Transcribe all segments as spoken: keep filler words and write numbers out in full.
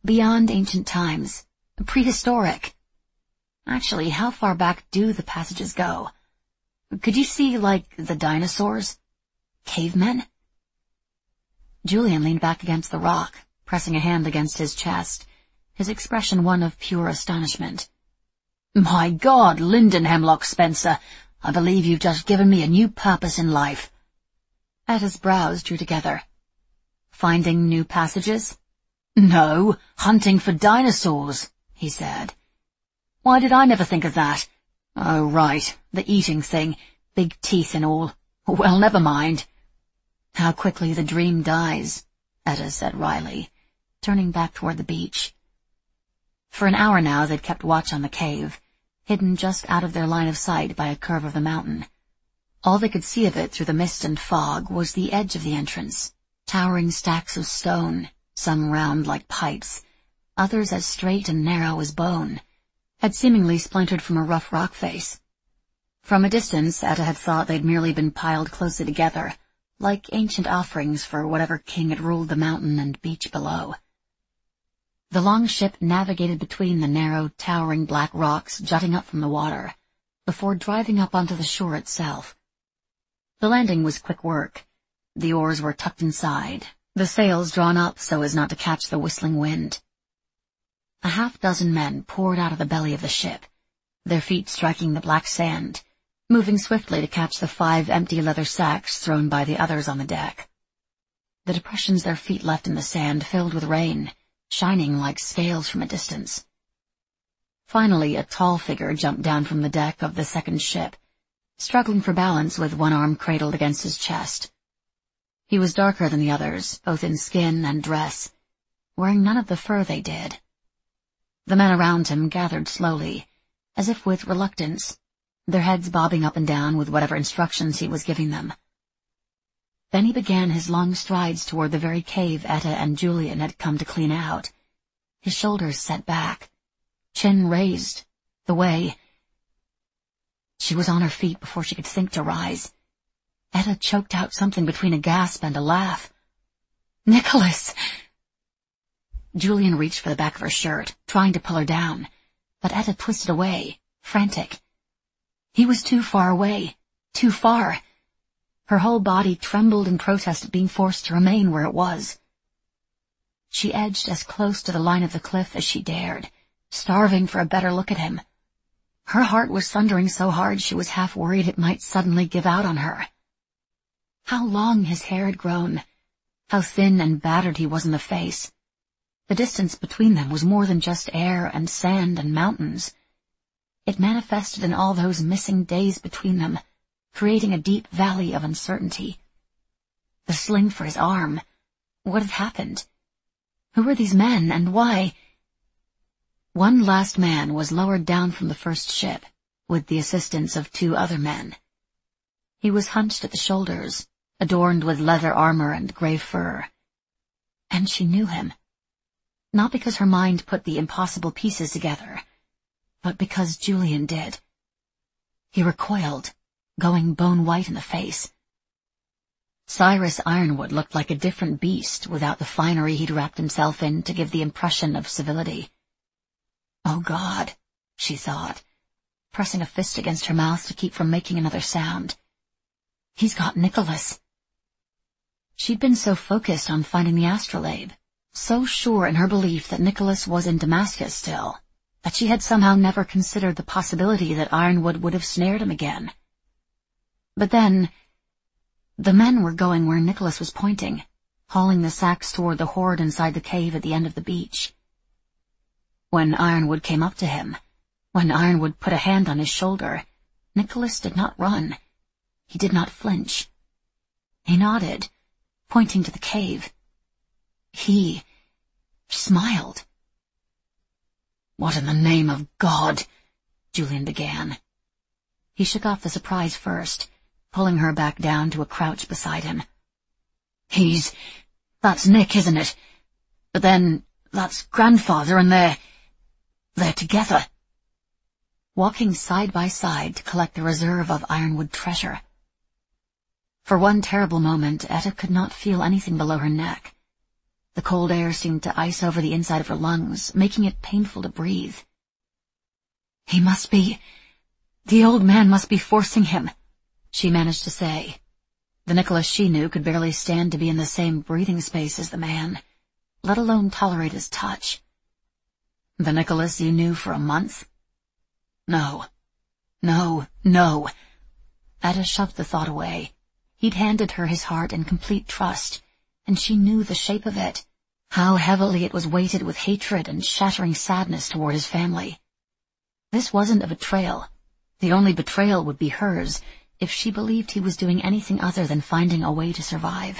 Beyond ancient times. Prehistoric. Actually, how far back do the passages go? Could you see, like, the dinosaurs? Cavemen? Julian leaned back against the rock, pressing a hand against his chest, his expression one of pure astonishment. My God, Linden Hemlock Spencer, I believe you've just given me a new purpose in life. Etta's brows drew together. Finding new passages? No, hunting for dinosaurs, he said. Why did I never think of that? Oh, right, the eating thing, big teeth and all. Well, never mind. How quickly the dream dies, Etta said wryly, turning back toward the beach. For an hour now they'd kept watch on the cave, hidden just out of their line of sight by a curve of the mountain. All they could see of it through the mist and fog was the edge of the entrance, towering stacks of stone, some round like pipes, others as straight and narrow as bone, had seemingly splintered from a rough rock face. From a distance, Etta had thought they'd merely been piled closely together, like ancient offerings for whatever king had ruled the mountain and beach below. The long ship navigated between the narrow, towering black rocks jutting up from the water, before driving up onto the shore itself. The landing was quick work. The oars were tucked inside, the sails drawn up so as not to catch the whistling wind. A half-dozen men poured out of the belly of the ship, their feet striking the black sand, moving swiftly to catch the five empty leather sacks thrown by the others on the deck. The depressions their feet left in the sand filled with rain, shining like scales from a distance. Finally, a tall figure jumped down from the deck of the second ship, struggling for balance with one arm cradled against his chest. He was darker than the others, both in skin and dress, wearing none of the fur they did. The men around him gathered slowly, as if with reluctance, their heads bobbing up and down with whatever instructions he was giving them. Then he began his long strides toward the very cave Etta and Julian had come to clean out, his shoulders set back, chin raised, the way— She was on her feet before she could think to rise. Etta choked out something between a gasp and a laugh. Nicholas! Julian reached for the back of her shirt, trying to pull her down, but Etta twisted away, frantic. He was too far away, too far. Her whole body trembled in protest at being forced to remain where it was. She edged as close to the line of the cliff as she dared, starving for a better look at him. Her heart was thundering so hard she was half worried it might suddenly give out on her. How long his hair had grown, how thin and battered he was in the face. The distance between them was more than just air and sand and mountains. It manifested in all those missing days between them, creating a deep valley of uncertainty. The sling for his arm. What had happened? Who were these men, and why? One last man was lowered down from the first ship, with the assistance of two other men. He was hunched at the shoulders, adorned with leather armor and gray fur. And she knew him. Not because her mind put the impossible pieces together, but because Julian did. He recoiled, going bone-white in the face. Cyrus Ironwood looked like a different beast without the finery he'd wrapped himself in to give the impression of civility. Oh, God, she thought, pressing a fist against her mouth to keep from making another sound. He's got Nicholas. She'd been so focused on finding the astrolabe, so sure in her belief that Nicholas was in Damascus still, that she had somehow never considered the possibility that Ironwood would have snared him again. But then, the men were going where Nicholas was pointing, hauling the sacks toward the horde inside the cave at the end of the beach. When Ironwood came up to him, when Ironwood put a hand on his shoulder, Nicholas did not run. He did not flinch. He nodded, pointing to the cave. He smiled. What in the name of God? Julian began. He shook off the surprise first, pulling her back down to a crouch beside him. He's... that's Nick, isn't it? But then, that's Grandfather and they're... they're together. Walking side by side to collect the reserve of Ironwood treasure. For one terrible moment, Etta could not feel anything below her neck. The cold air seemed to ice over the inside of her lungs, making it painful to breathe. "He must be... the old man must be forcing him," she managed to say. The Nicholas she knew could barely stand to be in the same breathing space as the man, let alone tolerate his touch. The Nicholas you knew for a month? No. No, no. Ada shoved the thought away. He'd handed her his heart in complete trust, and she knew the shape of it, how heavily it was weighted with hatred and shattering sadness toward his family. This wasn't a betrayal. The only betrayal would be hers, if she believed he was doing anything other than finding a way to survive.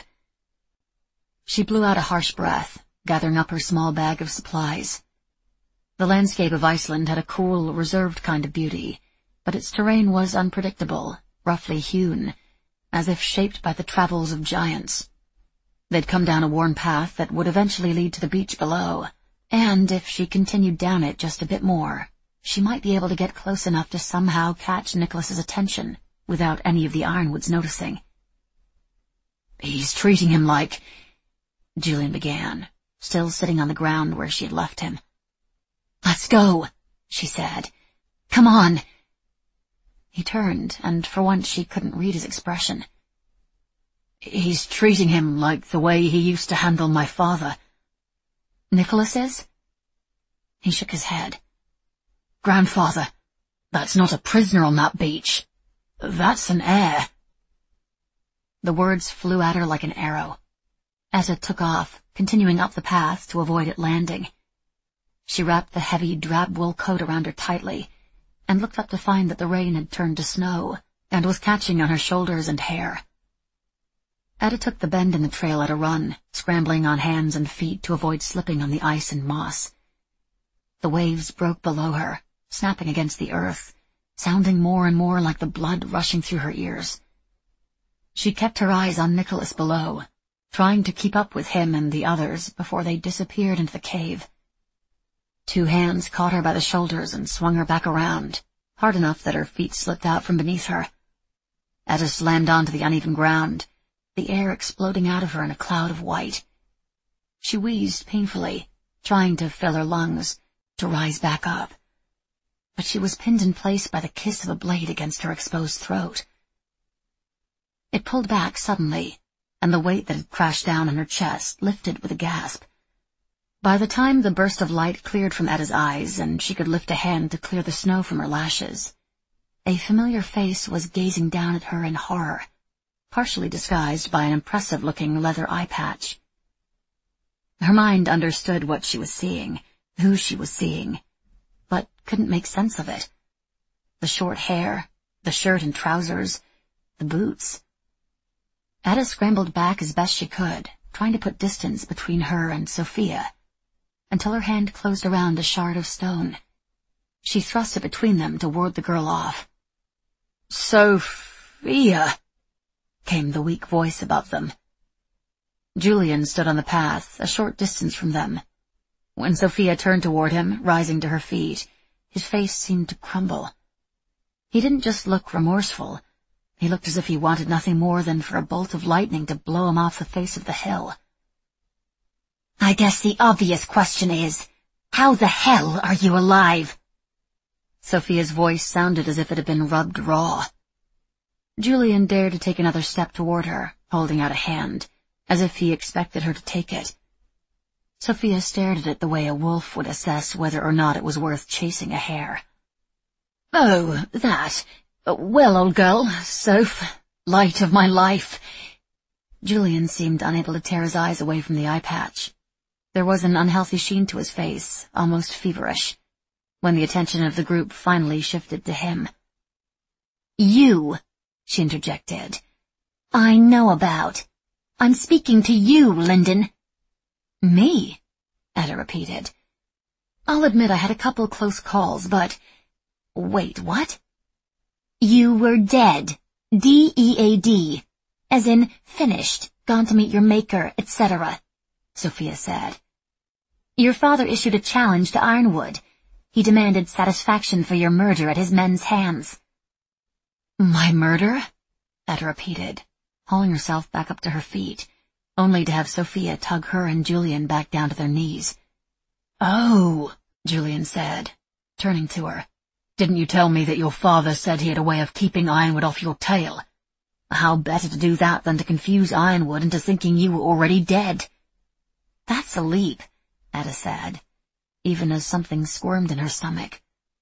She blew out a harsh breath, gathering up her small bag of supplies. The landscape of Iceland had a cool, reserved kind of beauty, but its terrain was unpredictable, roughly hewn, as if shaped by the travels of giants. They'd come down a worn path that would eventually lead to the beach below, and if she continued down it just a bit more, she might be able to get close enough to somehow catch Nicholas's attention, without any of the Ironwoods noticing. "He's treating him like—" Julian began, still sitting on the ground where she had left him. "Let's go," she said. "Come on." He turned, and for once she couldn't read his expression. "He's treating him like the way he used to handle my father." "Nicholas is?" He shook his head. "Grandfather, that's not a prisoner on that beach. That's an heir." The words flew at her like an arrow. As it took off, continuing up the path to avoid it landing. She wrapped the heavy drab wool coat around her tightly, and looked up to find that the rain had turned to snow, and was catching on her shoulders and hair. Ada took the bend in the trail at a run, scrambling on hands and feet to avoid slipping on the ice and moss. The waves broke below her, snapping against the earth, sounding more and more like the blood rushing through her ears. She kept her eyes on Nicholas below, trying to keep up with him and the others before they disappeared into the cave. Two hands caught her by the shoulders and swung her back around, hard enough that her feet slipped out from beneath her. Ada slammed onto the uneven ground, the air exploding out of her in a cloud of white. She wheezed painfully, trying to fill her lungs, to rise back up. But she was pinned in place by the kiss of a blade against her exposed throat. It pulled back suddenly, and the weight that had crashed down on her chest lifted with a gasp. By the time the burst of light cleared from Ada's eyes and she could lift a hand to clear the snow from her lashes, a familiar face was gazing down at her in horror, partially disguised by an impressive-looking leather eye patch. Her mind understood what she was seeing, who she was seeing, but couldn't make sense of it. The short hair, the shirt and trousers, the boots. Ada scrambled back as best she could, trying to put distance between her and Sophia, until her hand closed around a shard of stone. She thrust it between them to ward the girl off. "Sophia," came the weak voice above them. Julian stood on the path, a short distance from them. When Sophia turned toward him, rising to her feet, his face seemed to crumble. He didn't just look remorseful. He looked as if he wanted nothing more than for a bolt of lightning to blow him off the face of the hill. "I guess the obvious question is, how the hell are you alive?" Sophia's voice sounded as if it had been rubbed raw. Julian dared to take another step toward her, holding out a hand, as if he expected her to take it. Sophia stared at it the way a wolf would assess whether or not it was worth chasing a hare. "Oh, that. Well, old girl, Soph, light of my life." Julian seemed unable to tear his eyes away from the eye patch. There was an unhealthy sheen to his face, almost feverish, when the attention of the group finally shifted to him. "You," she interjected. "I know about. I'm speaking to you, Linden." "Me?" Ada repeated. "I'll admit I had a couple close calls, but—" "Wait, what?" "You were dead. D E A D. As in, finished, gone to meet your maker, et cetera, Sophia said. Your father issued a challenge to Ironwood. He demanded satisfaction for your murder at his men's hands." "My murder?" Ada repeated, hauling herself back up to her feet. only to have Sophia tug her and Julian back down to their knees. "Oh," Julian said, turning to her. "Didn't you tell me that your father said he had a way of keeping Ironwood off your tail? How better to do that than to confuse Ironwood into thinking you were already dead?" "That's a leap," Etta said, even as something squirmed in her stomach.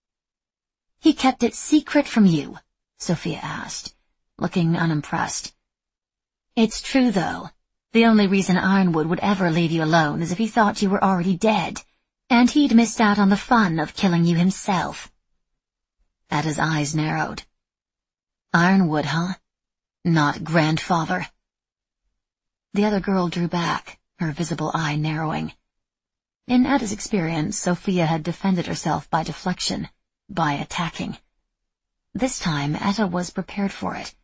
"He kept it secret from you?" Sophia asked, looking unimpressed. "It's true, though. The only reason Ironwood would ever leave you alone is if he thought you were already dead, and he'd missed out on the fun of killing you himself." Etta's eyes narrowed. "Ironwood, huh? Not grandfather?" The other girl drew back, her visible eye narrowing. In Etta's experience, Sophia had defended herself by deflection, by attacking. This time, Etta was prepared for it.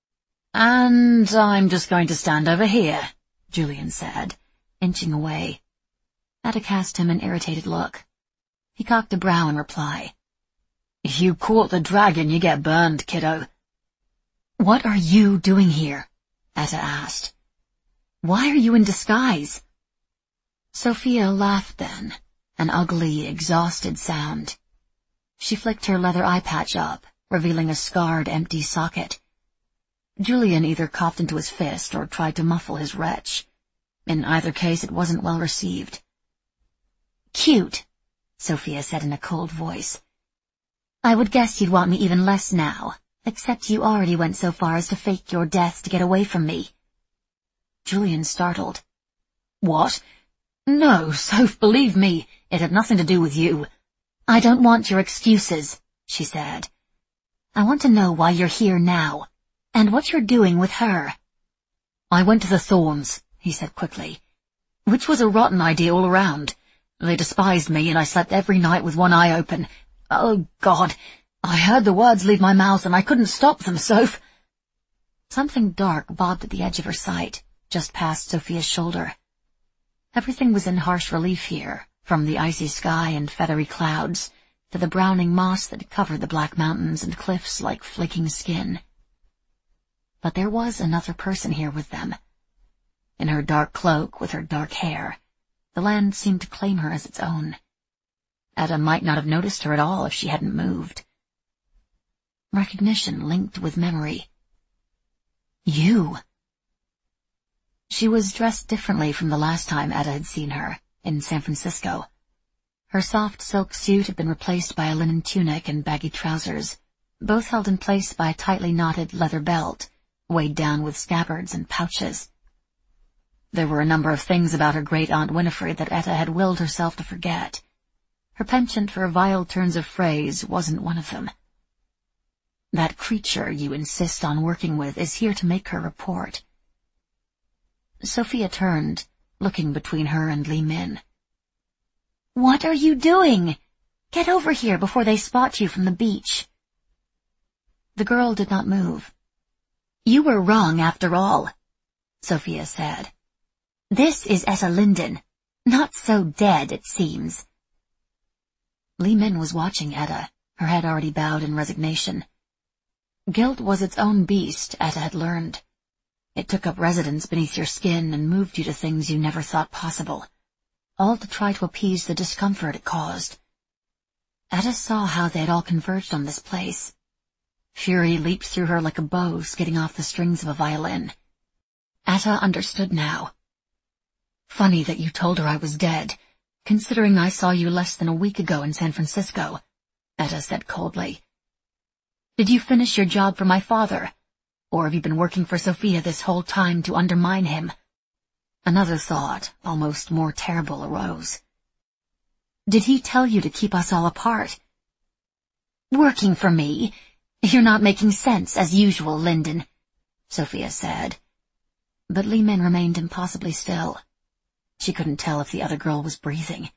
"And I'm just going to stand over here," Julian said, inching away. Etta cast him an irritated look. He cocked a brow in reply. "If you caught the dragon, you get burned, kiddo." "What are you doing here?" Etta asked. "Why are you in disguise?" Sophia laughed then, an ugly, exhausted sound. She flicked her leather eye patch up, revealing a scarred, empty socket. Julian either coughed into his fist or tried to muffle his retch. In either case, it wasn't well received. "Cute," Sophia said in a cold voice. "I would guess you'd want me even less now, except you already went so far as to fake your death to get away from me." Julian startled. "What? No, Soph, believe me, it had nothing to do with you." "I don't want your excuses," she said. "I want to know why you're here now, and what you're doing with her." "I went to the Thorns," he said quickly, "which was a rotten idea all around. They despised me, and I slept every night with one eye open. Oh, God, I heard the words leave my mouth, and I couldn't stop them, Soph." Something dark bobbed at the edge of her sight, just past Sophia's shoulder. Everything was in harsh relief here, from the icy sky and feathery clouds to the browning moss that covered the black mountains and cliffs like flaking skin. But there was another person here with them. In her dark cloak, with her dark hair, the land seemed to claim her as its own. Etta might not have noticed her at all if she hadn't moved. Recognition linked with memory. "You!" She was dressed differently from the last time Etta had seen her, in San Francisco. Her soft silk suit had been replaced by a linen tunic and baggy trousers, both held in place by a tightly knotted leather belt, weighed down with scabbards and pouches. There were a number of things about her great-aunt Winifred that Etta had willed herself to forget. Her penchant for vile turns of phrase wasn't one of them. "That creature you insist on working with is here to make her report." Sophia turned, looking between her and Li Min. "What are you doing? Get over here before they spot you from the beach." The girl did not move. "You were wrong after all," Sophia said. "This is Etta Linden. Not so dead, it seems." Li Min was watching Etta, her head already bowed in resignation. Guilt was its own beast, Etta had learned. It took up residence beneath your skin and moved you to things you never thought possible, all to try to appease the discomfort it caused. Etta saw how they had all converged on this place. Fury leaped through her like a bow skidding off the strings of a violin. Etta understood now. "Funny that you told her I was dead, considering I saw you less than a week ago in San Francisco," Etta said coldly. "Did you finish your job for my father? Or have you been working for Sophia this whole time to undermine him?" Another thought, almost more terrible, arose. "Did he tell you to keep us all apart?" "Working for me? You're not making sense, as usual, Linden," Sophia said. But Li Min remained impossibly still. She couldn't tell if the other girl was breathing.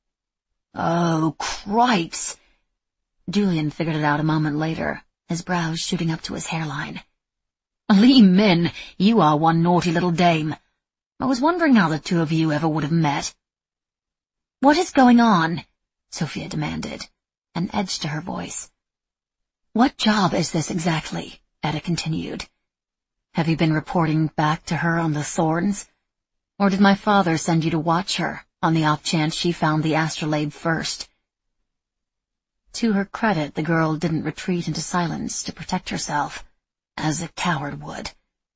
"Oh, cripes!" Julian figured it out a moment later, his brows shooting up to his hairline. "Li Min, you are one naughty little dame. I was wondering how the two of you ever would have met." "What is going on?" Sophia demanded, an edge to her voice. "What job is this exactly?" Etta continued. "Have you been reporting back to her on the Thorns? Or did my father send you to watch her, on the off chance she found the astrolabe first? To her credit, the girl didn't retreat into silence to protect herself, as a coward would.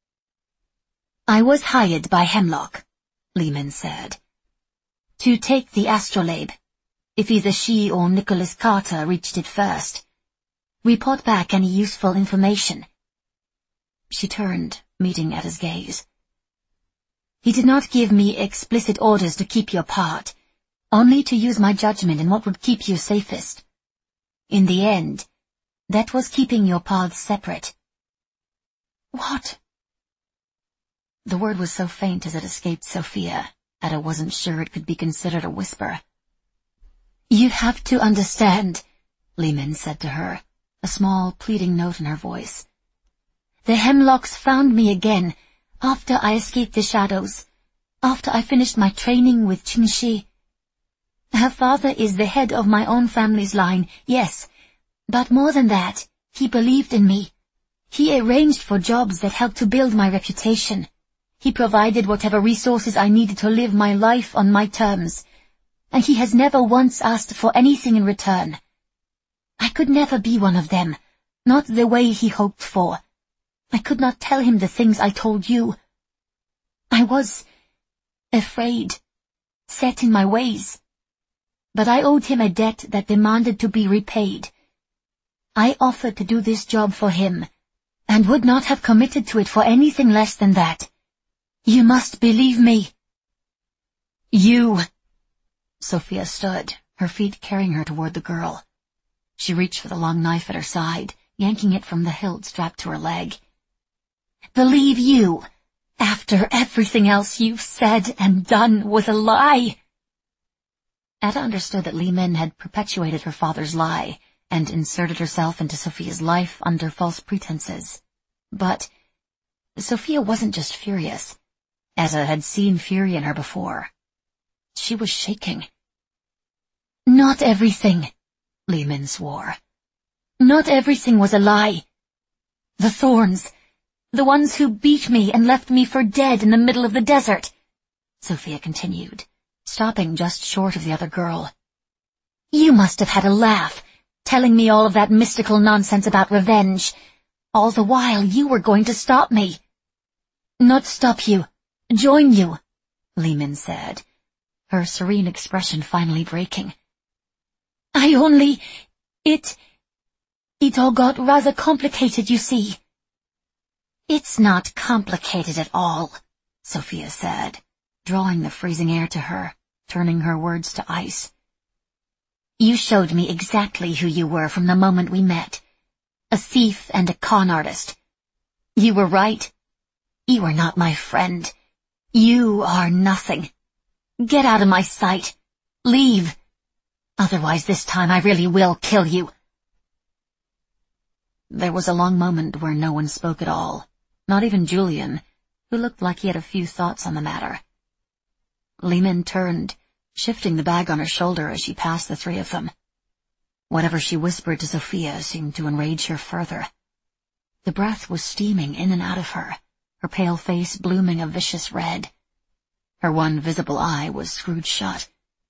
I was hired by Hemlock, Lehman said, to take the astrolabe. If either she or Nicholas Carter reached it first. Report back any useful information. She turned, meeting Etta's gaze. He did not give me explicit orders to keep you apart, only to use my judgment in what would keep you safest. In the end, that was keeping your paths separate. What? The word was so faint as it escaped Sophia, Etta wasn't sure it could be considered a whisper. You have to understand, Lehman said to her, a small, pleading note in her voice. The Hemlocks found me again, after I escaped the shadows, after I finished my training with Qingxi. Her father is the head of my own family's line, yes, but more than that, he believed in me. He arranged for jobs that helped to build my reputation. He provided whatever resources I needed to live my life on my terms, and he has never once asked for anything in return. I could never be one of them, not the way he hoped for. I could not tell him the things I told you. I was afraid, set in my ways. But I owed him a debt that demanded to be repaid. I offered to do this job for him, and would not have committed to it for anything less than that. You must believe me. You... Sophia stood, her feet carrying her toward the girl. She reached for the long knife at her side, yanking it from the hilt strapped to her leg. Believe you, after everything else you've said and done, was a lie. Etta understood that Lehman had perpetuated her father's lie and inserted herself into Sophia's life under false pretenses. But Sophia wasn't just furious. Etta had seen fury in her before. She was shaking. Not everything, Lehman swore. Not everything was a lie. The Thorns, the ones who beat me and left me for dead in the middle of the desert, Sophia continued, stopping just short of the other girl. You must have had a laugh, telling me all of that mystical nonsense about revenge. All the while you were going to stop me. Not stop you, join you, Lehman said, her serene expression finally breaking. I only... It... It all got rather complicated, you see. It's not complicated at all, Sophia said, drawing the freezing air to her, turning her words to ice. You showed me exactly who you were from the moment we met. A thief and a con artist. You were right. You are not my friend. You are nothing. Get out of my sight. Leave. Otherwise this time I really will kill you. There was a long moment where no one spoke at all, not even Julian, who looked like he had a few thoughts on the matter. Lehman turned, shifting the bag on her shoulder as she passed the three of them. Whatever she whispered to Sophia seemed to enrage her further. The breath was steaming in and out of her, her pale face blooming a vicious red. Her one visible eye was screwed shut.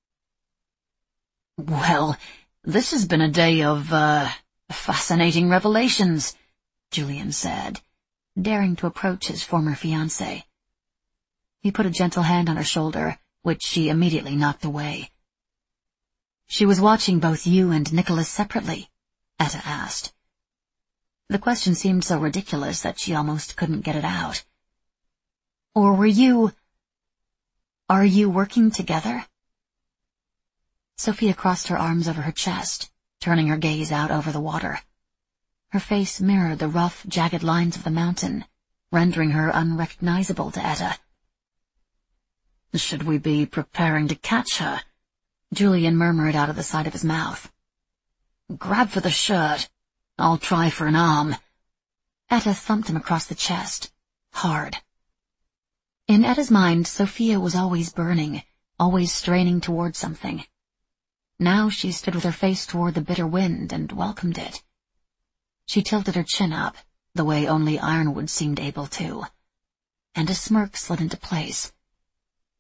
Well, this has been a day of, uh, fascinating revelations, Julian said, daring to approach his former fiancée. He put a gentle hand on her shoulder, which she immediately knocked away. She was watching both you and Nicholas separately, Etta asked. The question seemed so ridiculous that she almost couldn't get it out. Or were you... Are you working together? Sophia crossed her arms over her chest, turning her gaze out over the water. Her face mirrored the rough, jagged lines of the mountain, rendering her unrecognizable to Etta. Should we be preparing to catch her? Julian murmured out of the side of his mouth. Grab for the shirt. I'll try for an arm. Etta thumped him across the chest, hard. In Etta's mind, Sophia was always burning, always straining toward something. Now she stood with her face toward the bitter wind and welcomed it. She tilted her chin up, the way only Ironwood seemed able to, and a smirk slid into place.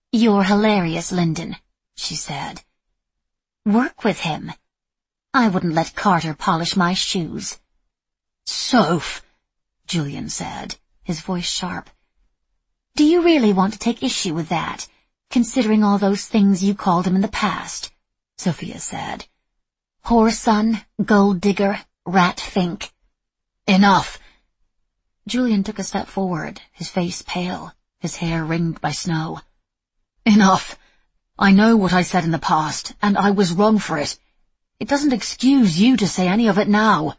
"You're hilarious, Lyndon," she said. "Work with him. I wouldn't let Carter polish my shoes." "Soph," Julian said, his voice sharp. "Do you really want to take issue with that, considering all those things you called him in the past?" Sophia said. "Whoreson, gold digger, rat fink." "Enough!" Julian took a step forward, his face pale, his hair ringed by snow. "Enough. I know what I said in the past, and I was wrong for it. It doesn't excuse you to say any of it now."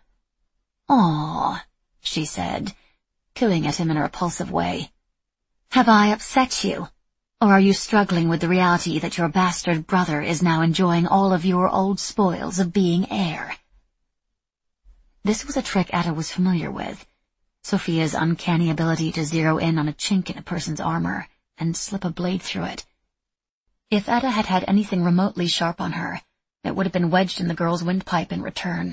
"Aw," she said, cooing at him in a repulsive way. "Have I upset you? Or are you struggling with the reality that your bastard brother is now enjoying all of your old spoils of being heir?" This was a trick Etta was familiar with, Sophia's uncanny ability to zero in on a chink in a person's armor and slip a blade through it. If Etta had had anything remotely sharp on her, it would have been wedged in the girl's windpipe in return.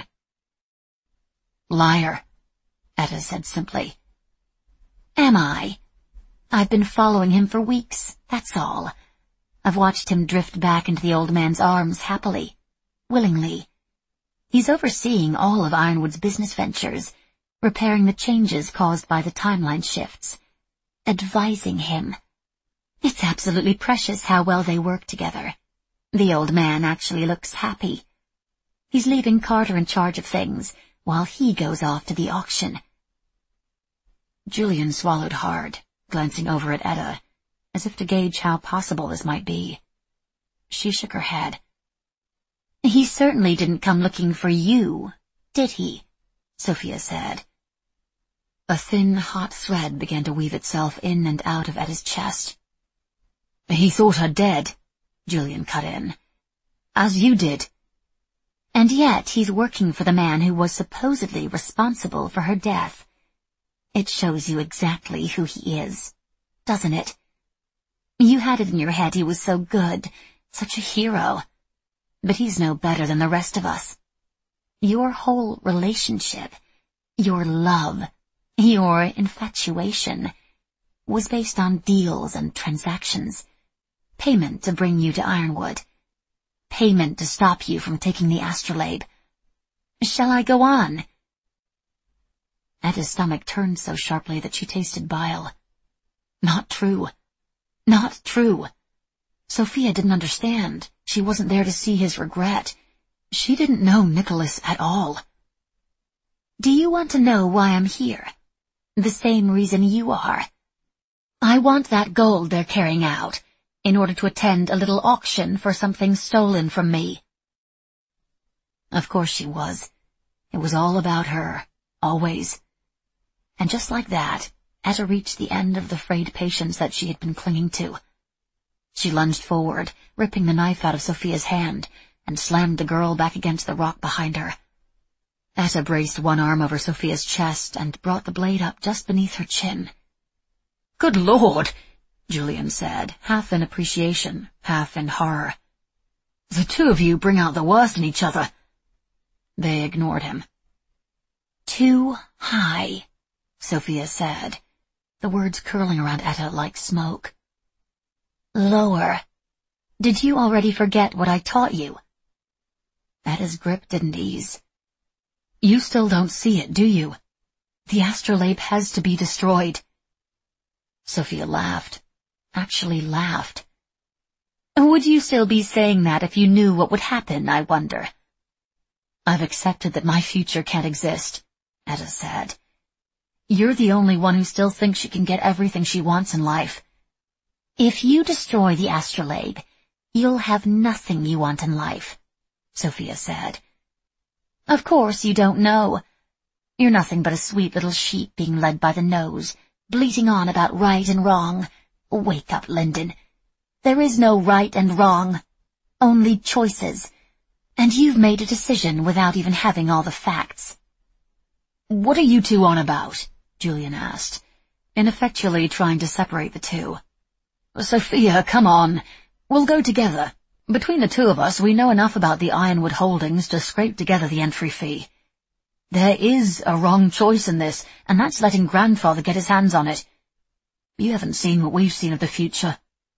"Liar," Etta said simply. "Am I? I've been following him for weeks, that's all. I've watched him drift back into the old man's arms happily, willingly. He's overseeing all of Ironwood's business ventures, repairing the changes caused by the timeline shifts, advising him. It's absolutely precious how well they work together. The old man actually looks happy. He's leaving Carter in charge of things, while he goes off to the auction." Julian swallowed hard, glancing over at Etta, as if to gauge how possible this might be. She shook her head. "He certainly didn't come looking for you, did he?" Sophia said. A thin, hot thread began to weave itself in and out of Etta's chest. "He thought her dead," Julian cut in. "As you did." "And yet he's working for the man who was supposedly responsible for her death. It shows you exactly who he is, doesn't it? You had it in your head he was so good, such a hero. But he's no better than the rest of us. Your whole relationship, your love, your infatuation, was based on deals and transactions. Payment to bring you to Ironwood. Payment to stop you from taking the astrolabe. Shall I go on?" Etta's stomach turned so sharply that she tasted bile. Not true. Not true. Sophia didn't understand. She wasn't there to see his regret. She didn't know Nicholas at all. "Do you want to know why I'm here? The same reason you are. I want that gold they're carrying out, in order to attend a little auction for something stolen from me." Of course she was. It was all about her, always. And just like that, Etta reached the end of the frayed patience that she had been clinging to. She lunged forward, ripping the knife out of Sophia's hand, and slammed the girl back against the rock behind her. Etta braced one arm over Sophia's chest and brought the blade up just beneath her chin. "Good Lord," Julian said, half in appreciation, half in horror. "The two of you bring out the worst in each other." They ignored him. "Too high," Sophia said, the words curling around Etta like smoke. "Lower. Did you already forget what I taught you?" Etta's grip didn't ease. "You still don't see it, do you? The astrolabe has to be destroyed." Sophia laughed. Actually laughed. "Would you still be saying that if you knew what would happen, I wonder?" "I've accepted that my future can't exist," Etta said. "You're the only one who still thinks she can get everything she wants in life." "If you destroy the astrolabe, you'll have nothing you want in life," Sophia said. "Of course you don't know. You're nothing but a sweet little sheep being led by the nose, bleating on about right and wrong. Wake up, Lyndon. There is no right and wrong, only choices, and you've made a decision without even having all the facts." "What are you two on about?" Julian asked, ineffectually trying to separate the two. "Sophia, come on. We'll go together. Between the two of us, we know enough about the Ironwood holdings to scrape together the entry fee. There is a wrong choice in this, and that's letting Grandfather get his hands on it. You haven't seen what we've seen of the future.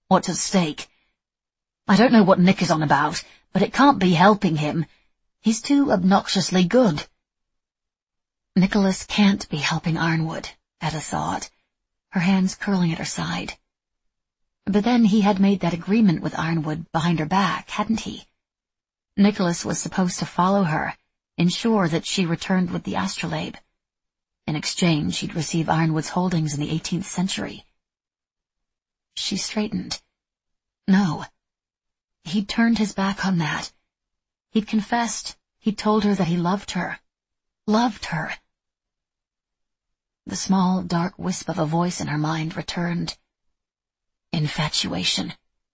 What's at stake? I don't know what Nick is on about, but it can't be helping him. He's too obnoxiously good. Nicholas can't be helping Ironwood, Etta thought, her hands curling at her side. But then he had made that agreement with Ironwood behind her back, hadn't he? Nicholas was supposed to follow her, ensure that she returned with the astrolabe. In exchange, he'd receive Ironwood's holdings in the eighteenth century. She straightened. No. He'd turned his back on that. He'd confessed, he'd told her that he loved her. Loved her. The small, dark wisp of a voice in her mind returned. Infatuation.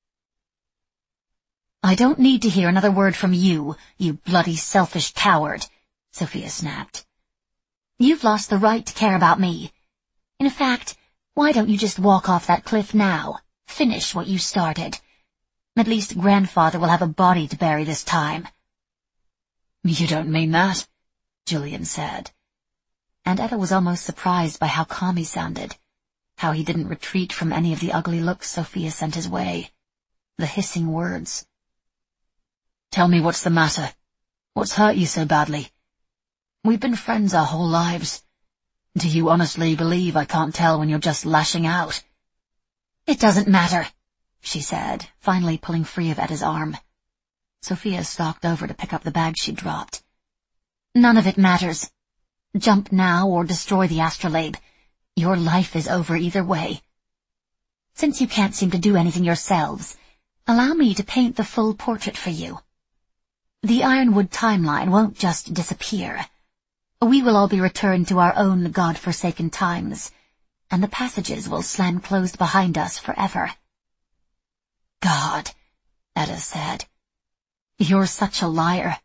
I don't need to hear another word from you, you bloody selfish coward, Sophia snapped. You've lost the right to care about me. In fact, why don't you just walk off that cliff now? Finish what you started. At least Grandfather will have a body to bury this time. You don't mean that, Julian said. And Etta was almost surprised by how calm he sounded, how he didn't retreat from any of the ugly looks Sophia sent his way, the hissing words. Tell me what's the matter. What's hurt you so badly? We've been friends our whole lives. Do you honestly believe I can't tell when you're just lashing out? It doesn't matter, she said, finally pulling free of Etta's arm. Sophia stalked over to pick up the bag she'd dropped. None of it matters. Jump now or destroy the astrolabe. Your life is over either way. Since you can't seem to do anything yourselves, allow me to paint the full portrait for you. The Ironwood timeline won't just disappear. We will all be returned to our own God-forsaken times, and the passages will slam closed behind us forever. God, Etta said. You're such a liar.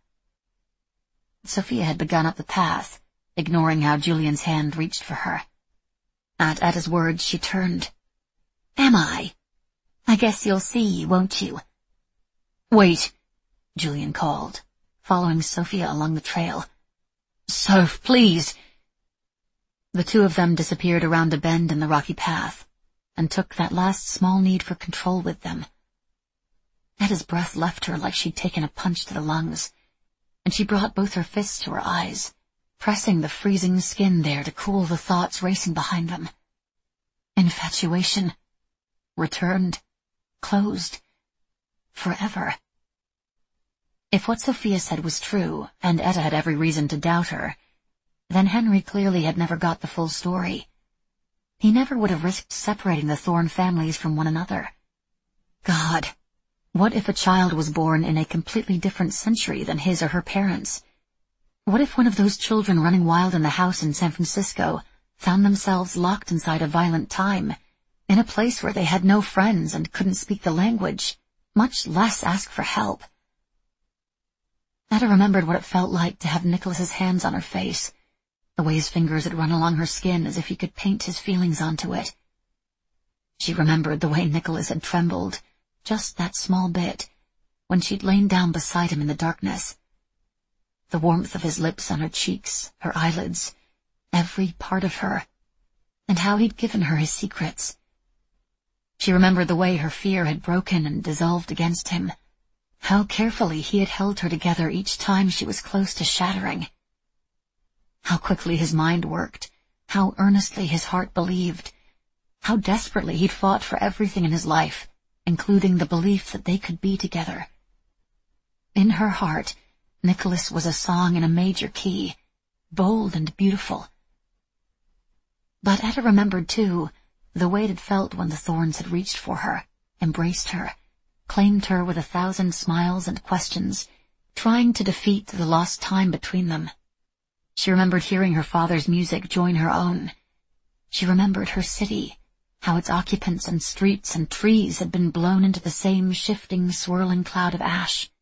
Sophia had begun up the path, ignoring how Julian's hand reached for her. At Etta's words, she turned. Am I? I guess you'll see, won't you? Wait, Julian called, following Sophia along the trail. Soph, please. The two of them disappeared around a bend in the rocky path, and took that last small need for control with them. Etta's breath left her like she'd taken a punch to the lungs, and she brought both her fists to her eyes, pressing the freezing skin there to cool the thoughts racing behind them. Infatuation. Returned. Closed. Forever. If what Sophia said was true, and Etta had every reason to doubt her, then Henry clearly had never got the full story. He never would have risked separating the Thorne families from one another. God, what if a child was born in a completely different century than his or her parents? What if one of those children running wild in the house in San Francisco found themselves locked inside a violent time, in a place where they had no friends and couldn't speak the language, much less ask for help? Etta remembered what it felt like to have Nicholas's hands on her face, the way his fingers had run along her skin as if he could paint his feelings onto it. She remembered the way Nicholas had trembled, just that small bit, when she'd lain down beside him in the darkness. The warmth of his lips on her cheeks, her eyelids, every part of her, and how he'd given her his secrets. She remembered the way her fear had broken and dissolved against him, how carefully he had held her together each time she was close to shattering. How quickly his mind worked, how earnestly his heart believed, how desperately he'd fought for everything in his life, including the belief that they could be together. In her heart, Nicholas was a song in a major key, bold and beautiful. But Etta remembered, too, the way it had felt when the Thornes had reached for her, embraced her, claimed her with a thousand smiles and questions, trying to defeat the lost time between them. She remembered hearing her father's music join her own. She remembered her city, how its occupants and streets and trees had been blown into the same shifting, swirling cloud of ash.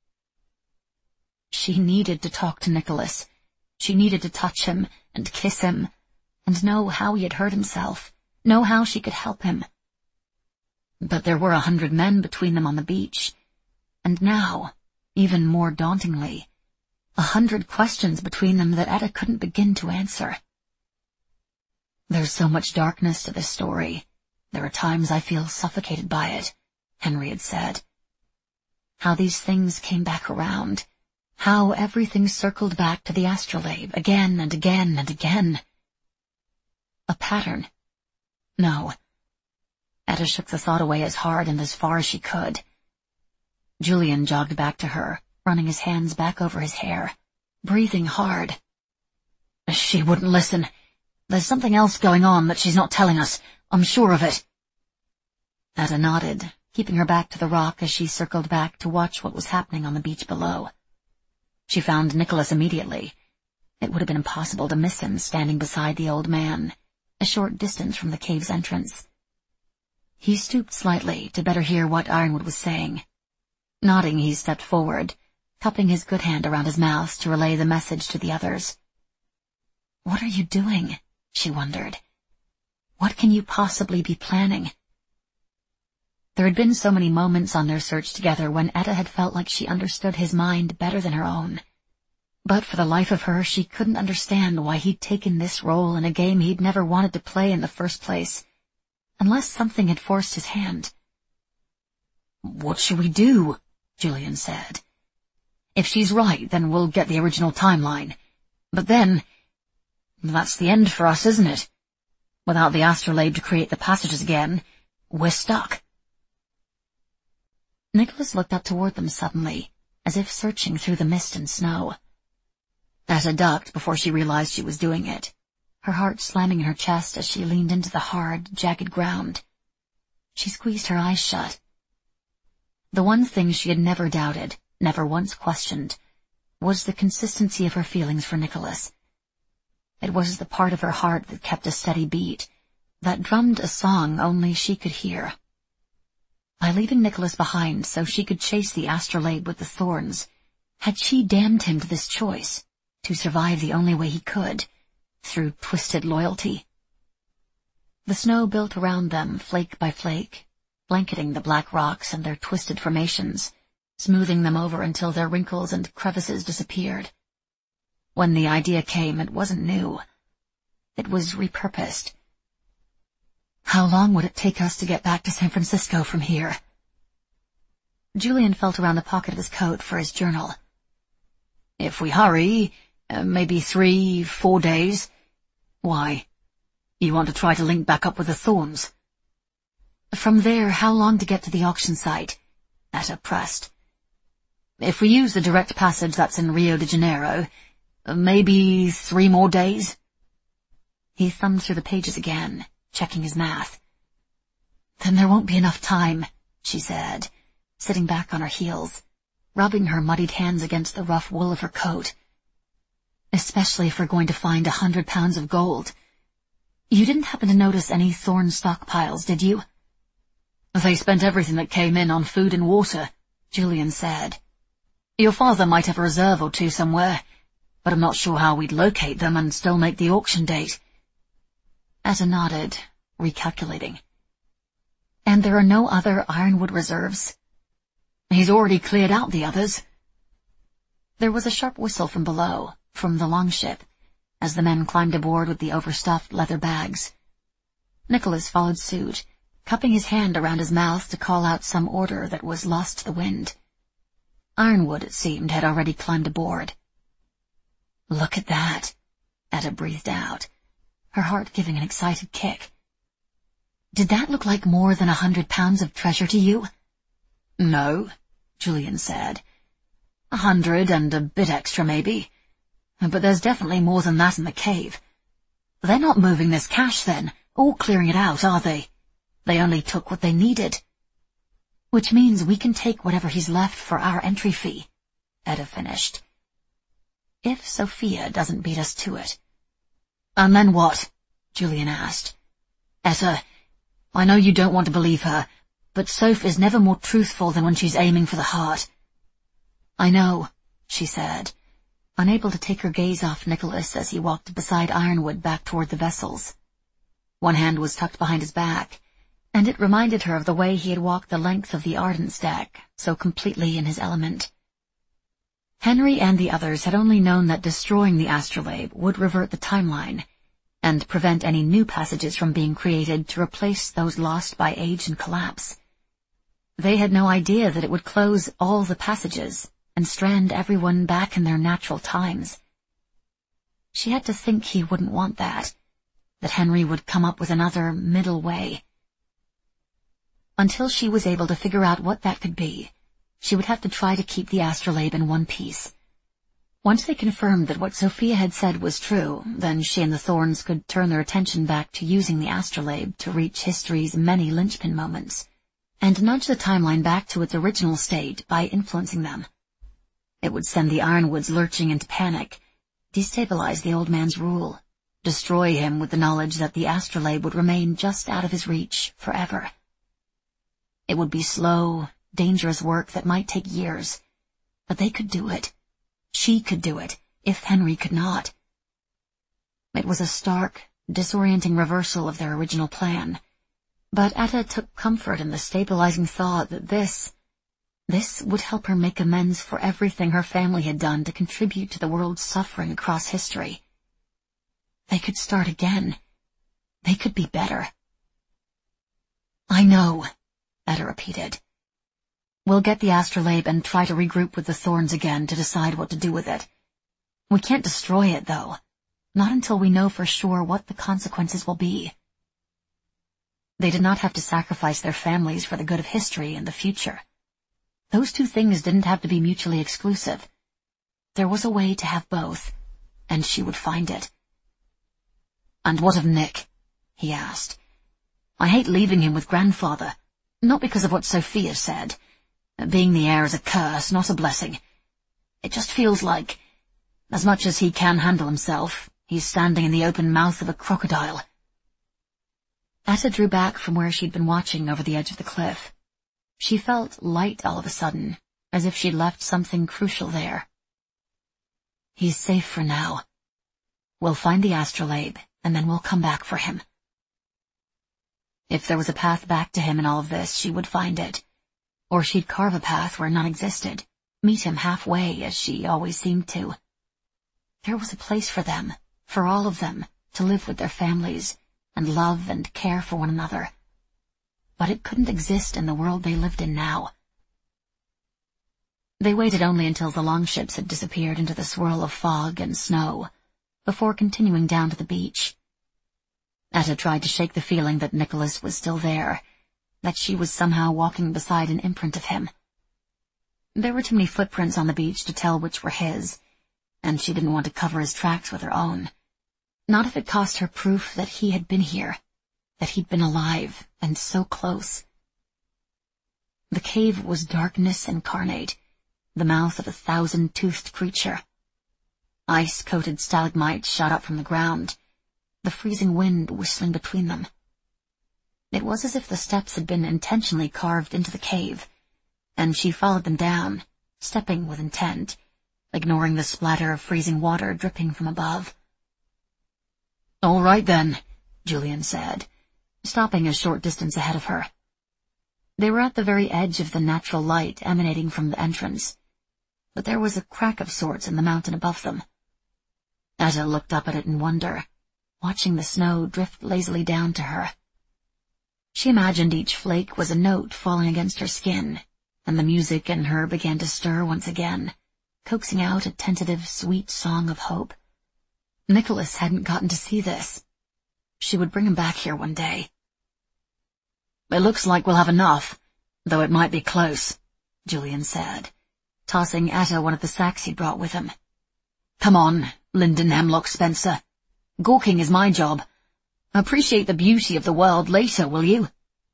She needed to talk to Nicholas. She needed to touch him and kiss him, and know how he had hurt himself, know how she could help him. But there were a hundred men between them on the beach, and now, even more dauntingly, a hundred questions between them that Etta couldn't begin to answer. There's so much darkness to this story. There are times I feel suffocated by it, Henry had said. How these things came back around. How everything circled back to the astrolabe again and again and again. A pattern. No. Etta shook the thought away as hard and as far as she could. Julian jogged back to her, running his hands back over his hair, breathing hard. She wouldn't listen. There's something else going on that she's not telling us. I'm sure of it. Etta nodded, keeping her back to the rock as she circled back to watch what was happening on the beach below. She found Nicholas immediately. It would have been impossible to miss him standing beside the old man, a short distance from the cave's entrance. He stooped slightly to better hear what Ironwood was saying. Nodding, he stepped forward, cupping his good hand around his mouth to relay the message to the others. What are you doing? She wondered. What can you possibly be planning? There had been so many moments on their search together when Etta had felt like she understood his mind better than her own. But for the life of her, she couldn't understand why he'd taken this role in a game he'd never wanted to play in the first place, unless something had forced his hand. What should we do? Julian said. If she's right, then we'll get the original timeline. But then, that's the end for us, isn't it? Without the astrolabe to create the passages again, we're stuck. Nicholas looked up toward them suddenly, as if searching through the mist and snow. Etta ducked before she realized she was doing it, her heart slamming in her chest as she leaned into the hard, jagged ground. She squeezed her eyes shut. The one thing she had never doubted, never once questioned, was the consistency of her feelings for Nicholas. It was the part of her heart that kept a steady beat, that drummed a song only she could hear. By leaving Nicholas behind so she could chase the astrolabe with the thorns, had she damned him to this choice, to survive the only way he could, through twisted loyalty? The snow built around them, flake by flake, blanketing the black rocks and their twisted formations, smoothing them over until their wrinkles and crevices disappeared. When the idea came, it wasn't new. It was repurposed. How long would it take us to get back to San Francisco from here? Julian felt around the pocket of his coat for his journal. If we hurry, uh, maybe three, four days. Why? You want to try to link back up with the Thorns? From there, how long to get to the auction site? Etta pressed. If we use the direct passage that's in Rio de Janeiro, uh, maybe three more days? He thumbed through the pages again, checking his math. Then there won't be enough time, she said, sitting back on her heels, rubbing her muddied hands against the rough wool of her coat. Especially if we're going to find a hundred pounds of gold. You didn't happen to notice any Thorn stockpiles, did you? They spent everything that came in on food and water, Julian said. Your father might have a reserve or two somewhere, but I'm not sure how we'd locate them and still make the auction date. Etta nodded, recalculating. And there are no other Ironwood reserves? He's already cleared out the others. There was a sharp whistle from below, from the longship, as the men climbed aboard with the overstuffed leather bags. Nicholas followed suit, cupping his hand around his mouth to call out some order that was lost to the wind. Ironwood, it seemed, had already climbed aboard. Look at that, Etta breathed out, her heart giving an excited kick. Did that look like more than a hundred pounds of treasure to you? No, Julian said. A hundred and a bit extra, maybe. But there's definitely more than that in the cave. They're not moving this cash, then, or clearing it out, are they? They only took what they needed. Which means we can take whatever he's left for our entry fee, Etta finished. If Sophia doesn't beat us to it. And then what? Julian asked. Etta, I know you don't want to believe her, but Soph is never more truthful than when she's aiming for the heart. I know, she said, unable to take her gaze off Nicholas as he walked beside Ironwood back toward the vessels. One hand was tucked behind his back, and it reminded her of the way he had walked the length of the Ardent's deck, so completely in his element. Henry and the others had only known that destroying the astrolabe would revert the timeline, and prevent any new passages from being created to replace those lost by age and collapse. They had no idea that it would close all the passages and strand everyone back in their natural times. She had to think he wouldn't want that, that Henry would come up with another middle way. Until she was able to figure out what that could be, she would have to try to keep the astrolabe in one piece. Once they confirmed that what Sophia had said was true, then she and the Thorns could turn their attention back to using the astrolabe to reach history's many linchpin moments, and nudge the timeline back to its original state by influencing them. It would send the Ironwoods lurching into panic, destabilize the old man's rule, destroy him with the knowledge that the astrolabe would remain just out of his reach forever. It would be slow, dangerous work that might take years, but they could do it. She could do it, if Henry could not. It was a stark, disorienting reversal of their original plan, but Etta took comfort in the stabilizing thought that this, this would help her make amends for everything her family had done to contribute to the world's suffering across history. They could start again. They could be better. "I know," Etta repeated. "We'll get the astrolabe and try to regroup with the Thorns again to decide what to do with it. We can't destroy it, though. Not until we know for sure what the consequences will be." They did not have to sacrifice their families for the good of history and the future. Those two things didn't have to be mutually exclusive. There was a way to have both, and she would find it. "And what of Nick?" he asked. "I hate leaving him with Grandfather, not because of what Sophia said. Being the heir is a curse, not a blessing. It just feels like, as much as he can handle himself, he's standing in the open mouth of a crocodile." Etta drew back from where she'd been watching over the edge of the cliff. She felt light all of a sudden, as if she'd left something crucial there. "He's safe for now. We'll find the astrolabe, and then we'll come back for him." If there was a path back to him in all of this, she would find it. Or she'd carve a path where none existed, meet him halfway as she always seemed to. There was a place for them, for all of them, to live with their families, and love and care for one another. But it couldn't exist in the world they lived in now. They waited only until the longships had disappeared into the swirl of fog and snow, before continuing down to the beach. Etta tried to shake the feeling that Nicholas was still there, that she was somehow walking beside an imprint of him. There were too many footprints on the beach to tell which were his, and she didn't want to cover his tracks with her own. Not if it cost her proof that he had been here, that he'd been alive, and so close. The cave was darkness incarnate, the mouth of a thousand-toothed creature. Ice-coated stalagmites shot up from the ground, the freezing wind whistling between them. It was as if the steps had been intentionally carved into the cave, and she followed them down, stepping with intent, ignoring the splatter of freezing water dripping from above. "All right, then," Julian said, stopping a short distance ahead of her. They were at the very edge of the natural light emanating from the entrance, but there was a crack of sorts in the mountain above them. Etta looked up at it in wonder, watching the snow drift lazily down to her. She imagined each flake was a note falling against her skin, and the music in her began to stir once again, coaxing out a tentative, sweet song of hope. Nicholas hadn't gotten to see this. She would bring him back here one day. "It looks like we'll have enough, though it might be close," Julian said, tossing Etta one of the sacks he'd brought with him. "Come on, Linden Hemlock Spencer. Gawking is my job. Appreciate the beauty of the world later, will you?"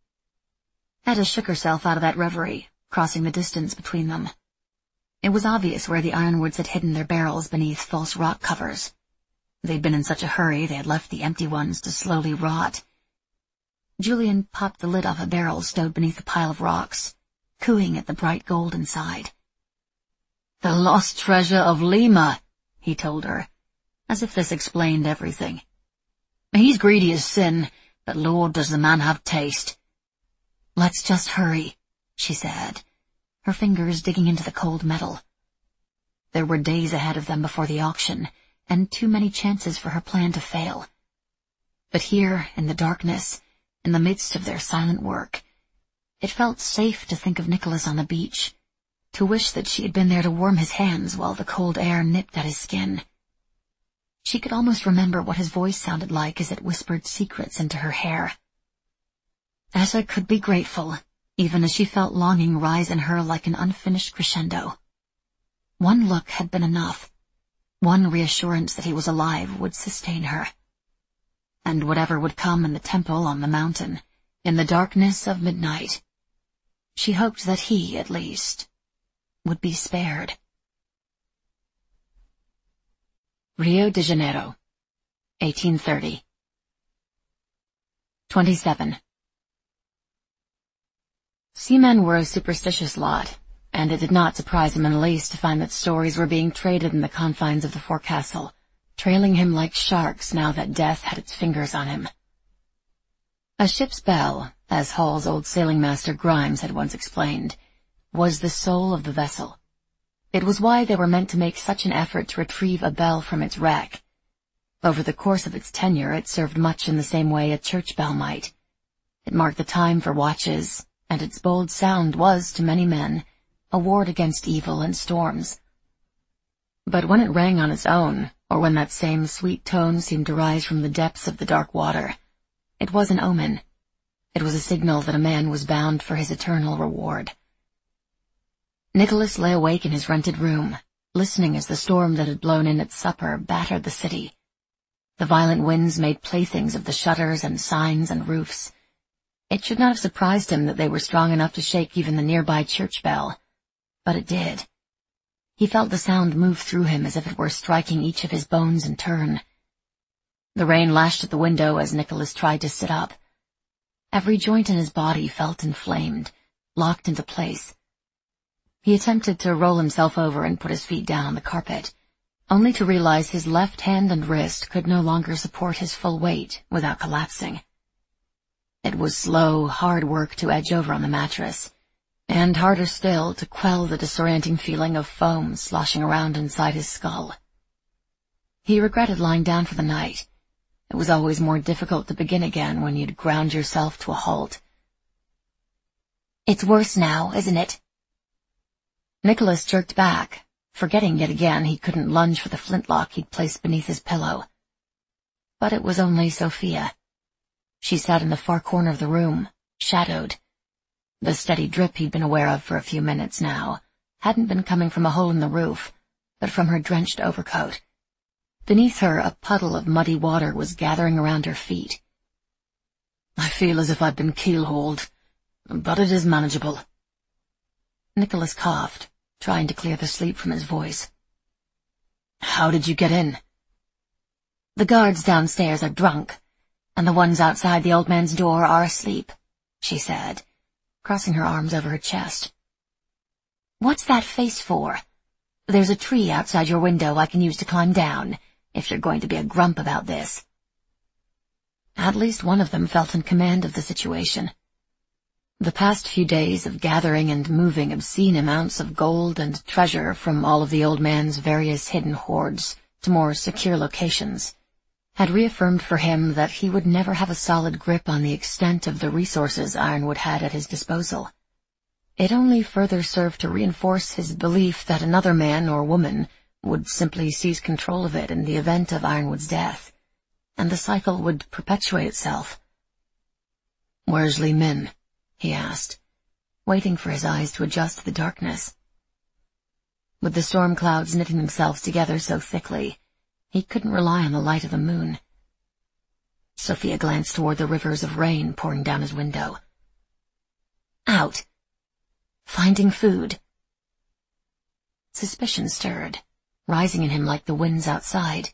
Etta shook herself out of that reverie, crossing the distance between them. It was obvious where the Ironwoods had hidden their barrels beneath false rock covers. They'd been in such a hurry they had left the empty ones to slowly rot. Julian popped the lid off a barrel stowed beneath a pile of rocks, cooing at the bright gold inside. "The lost treasure of Lima," he told her, as if this explained everything. "He's greedy as sin, but Lord does the man have taste." "Let's just hurry," she said, her fingers digging into the cold metal. There were days ahead of them before the auction, and too many chances for her plan to fail. But here, in the darkness, in the midst of their silent work, It felt safe to think of Nicholas on the beach, to wish that she had been there to warm his hands while the cold air nipped at his skin. She could almost remember what his voice sounded like as it whispered secrets into her hair. Etta could be grateful, even as she felt longing rise in her like an unfinished crescendo. One look had been enough. One reassurance that he was alive would sustain her. And whatever would come in the temple on the mountain, in the darkness of midnight, she hoped that he, at least, would be spared. Rio de Janeiro, eighteen thirty. twenty-seven. Seamen were a superstitious lot, and it did not surprise him in the least to find that stories were being traded in the confines of the forecastle, trailing him like sharks now that death had its fingers on him. A ship's bell, as Hall's old sailing master Grimes had once explained, was the soul of the vessel. It was why they were meant to make such an effort to retrieve a bell from its wreck. Over the course of its tenure, it served much in the same way a church bell might. It marked the time for watches, and its bold sound was, to many men, a ward against evil and storms. But when it rang on its own, or when that same sweet tone seemed to rise from the depths of the dark water, it was an omen. It was a signal that a man was bound for his eternal reward. Nicholas lay awake in his rented room, listening as the storm that had blown in at supper battered the city. The violent winds made playthings of the shutters and signs and roofs. It should not have surprised him that they were strong enough to shake even the nearby church bell. But it did. He felt the sound move through him as if it were striking each of his bones in turn. The rain lashed at the window as Nicholas tried to sit up. Every joint in his body felt inflamed, locked into place. He attempted to roll himself over and put his feet down on the carpet, only to realize his left hand and wrist could no longer support his full weight without collapsing. It was slow, hard work to edge over on the mattress, and harder still to quell the disorienting feeling of foam sloshing around inside his skull. He regretted lying down for the night. It was always more difficult to begin again when you'd ground yourself to a halt. "It's worse now, isn't it?" Nicholas jerked back, forgetting yet again he couldn't lunge for the flintlock he'd placed beneath his pillow. But it was only Sophia. She sat in the far corner of the room, shadowed. The steady drip he'd been aware of for a few minutes now hadn't been coming from a hole in the roof, but from her drenched overcoat. Beneath her, a puddle of muddy water was gathering around her feet. "I feel as if I'd been keel-hauled, but it is manageable." Nicholas coughed, trying to clear the sleep from his voice. "How did you get in?" "The guards downstairs are drunk, and the ones outside the old man's door are asleep," she said, crossing her arms over her chest. "What's that face for? There's a tree outside your window I can use to climb down, if you're going to be a grump about this." At least one of them felt in command of the situation. The past few days of gathering and moving obscene amounts of gold and treasure from all of the old man's various hidden hoards to more secure locations had reaffirmed for him that he would never have a solid grip on the extent of the resources Ironwood had at his disposal. It only further served to reinforce his belief that another man or woman would simply seize control of it in the event of Ironwood's death, and the cycle would perpetuate itself. "Where's Li Min?" he asked, waiting for his eyes to adjust to the darkness. With the storm clouds knitting themselves together so thickly, he couldn't rely on the light of the moon. Sophia glanced toward the rivers of rain pouring down his window. "Out. Finding food." Suspicion stirred, rising in him like the winds outside.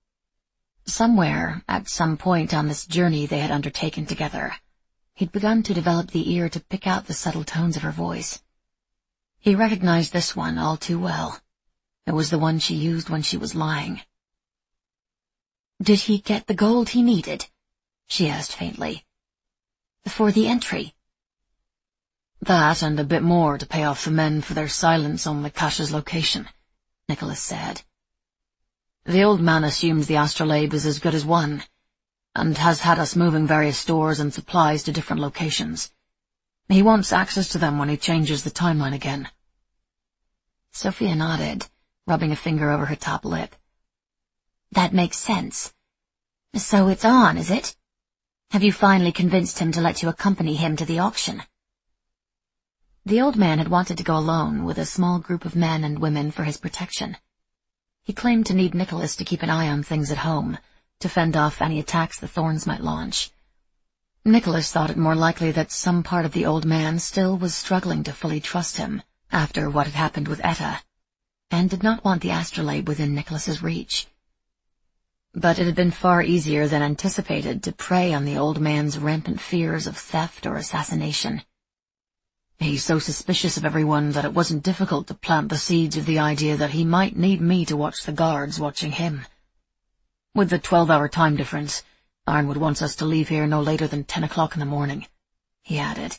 Somewhere, at some point on this journey they had undertaken together, he'd begun to develop the ear to pick out the subtle tones of her voice. He recognized this one all too well. It was the one she used when she was lying. "Did he get the gold he needed?" she asked faintly. "For the entry?" "That and a bit more to pay off the men for their silence on the cache's location," Nicholas said. "The old man assumes the astrolabe is as good as one, and has had us moving various stores and supplies to different locations. He wants access to them when he changes the timeline again. Sophia nodded, rubbing a finger over her top lip. That makes sense. So it's on, is it? Have you finally convinced him to let you accompany him to the auction? The old man had wanted to go alone with a small group of men and women for his protection. He claimed to need Nicholas to keep an eye on things at home, to fend off any attacks the Thorns might launch. Nicholas thought it more likely that some part of the old man still was struggling to fully trust him after what had happened with Etta, and did not want the astrolabe within Nicholas's reach. But it had been far easier than anticipated to prey on the old man's rampant fears of theft or assassination. He's so suspicious of everyone that it wasn't difficult to plant the seeds of the idea that he might need me to watch the guards watching him. With the twelve-hour time difference, Ironwood wants us to leave here no later than ten o'clock in the morning, he added.